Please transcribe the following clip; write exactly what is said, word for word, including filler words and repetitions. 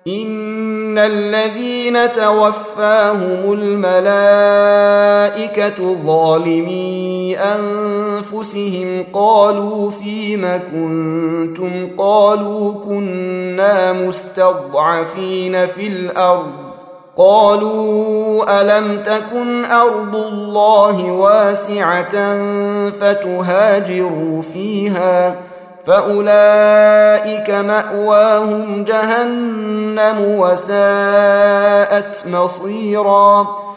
إن الذين توفاهم الملائكة ظالمي أنفسهم قالوا فيم كنتم قالوا كنا مستضعفين في الأرض قالوا ألم تكن أرض الله واسعة فتهاجروا فيها فأولئك مأواهم جهنم وساءت مصيرا